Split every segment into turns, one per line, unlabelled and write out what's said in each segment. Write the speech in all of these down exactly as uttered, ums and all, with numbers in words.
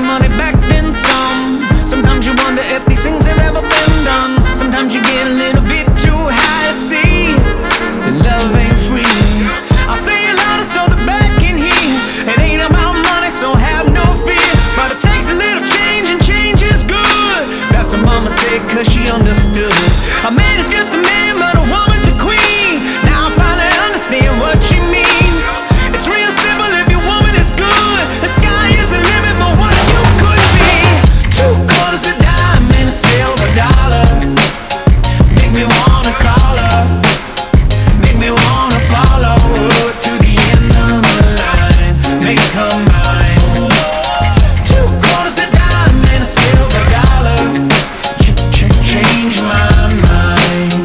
money back, then some. Sometimes you wonder if these things have ever been done. Sometimes you get a little bit too high to see that love ain't free. I'll say it louder so the back can hear. It ain't about money, so have no fear. But it takes a little change, and change is good. That's what mama said, cause she understood. A man is just a man, but a woman's a queen. Now I finally understand what she means. It's real simple if your woman is good. The sky is the limit, but what you could be. Two quarters a dime and a silver dollar. Make me wanna call her. Make me wanna follow her to the end of the line. Make her mine. Two quarters a dime and a silver dollar. Ch-ch-change my mind.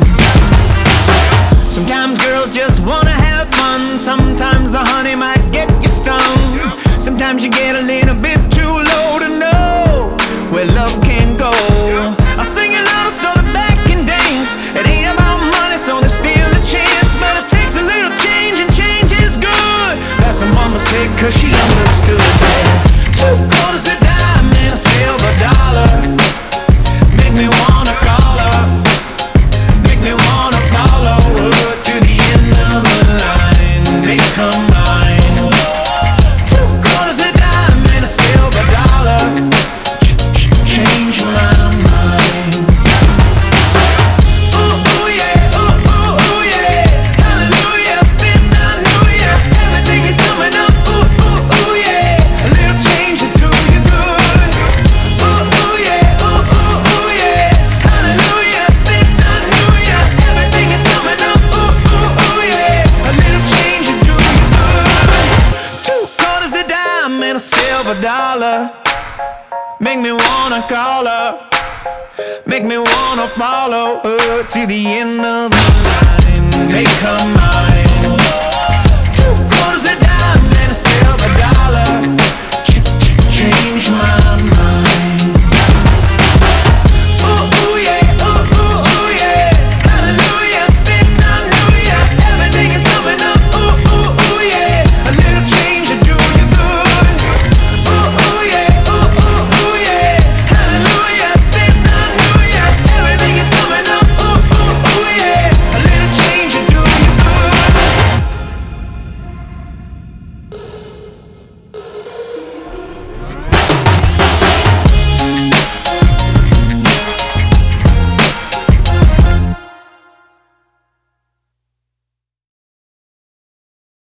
Sometimes girls just wanna have fun. Sometimes the honey might get you stung. Sometimes you get a little bit too low to know where love can go. I'll sing it louder so the back can dance. It ain't about money, so there's still a chance. But it takes a little change, and change is good. That's what mama said, cause she understood. Two quarters a dime and a silver dollar. Make me wanna call her. Make me wanna follow her to the end of the line. Make her mine. Two quarters a dime and a silver dollar. Ch-ch-change my mind. Ooh, ooh, yeah, ooh, ooh, ooh, yeah. Hallelujah, since I knew ya, everything is coming up. Ooh, ooh, ooh, yeah. A little change will do you good. Ooh, ooh, yeah, ooh, ooh, ooh, yeah. Hallelujah, since I knew ya, everything is coming up. Ooh, ooh, ooh, yeah. A little change will do you good. Two quarters a dime and a silver dollar. Make me wanna call her. Make me wanna follow her to the end of the line. Make her mine.